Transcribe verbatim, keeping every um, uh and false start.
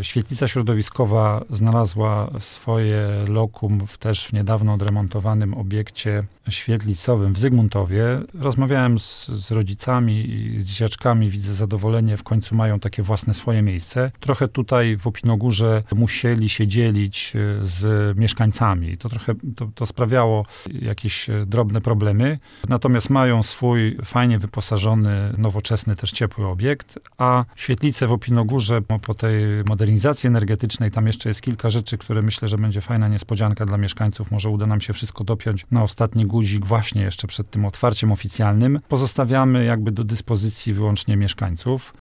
Świetlica środowiskowa znalazła swoje lokum w też w niedawno odremontowanym obiekcie świetlicowym w Zygmuntowie. Rozmawiałem z, z rodzicami i z dzieciaczkami, widzę zadowolenie, w końcu mają takie własne swoje miejsce. Trochę tutaj w Opinogórze musieli się dzielić z mieszkańcami. To trochę to, to sprawiało jakieś drobne problemy. Natomiast mają swój fajnie wyposażony, nowoczesny, też ciepły obiekt, a świetlice w Opinogórze po tej modernizacji energetycznej, tam jeszcze jest kilka rzeczy, które myślę, że będzie fajna niespodzianka dla mieszkańców. Może uda nam się wszystko dopiąć na ostatni guzik właśnie jeszcze przed tym otwarciem oficjalnym. Pozostawiamy jakby do dyspozycji wyłącznie mieszkańców.